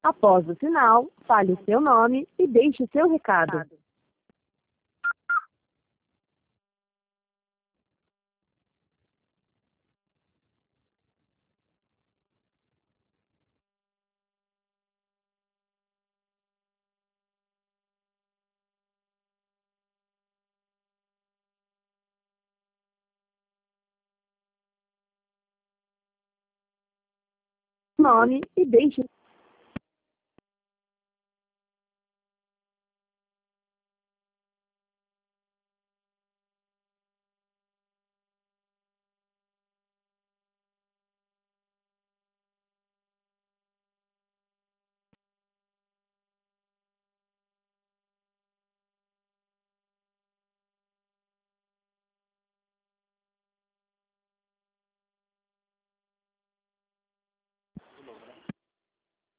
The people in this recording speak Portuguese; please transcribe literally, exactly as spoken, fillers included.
Após o sinal, fale o seu nome e deixe o seu recado. Nome e deixe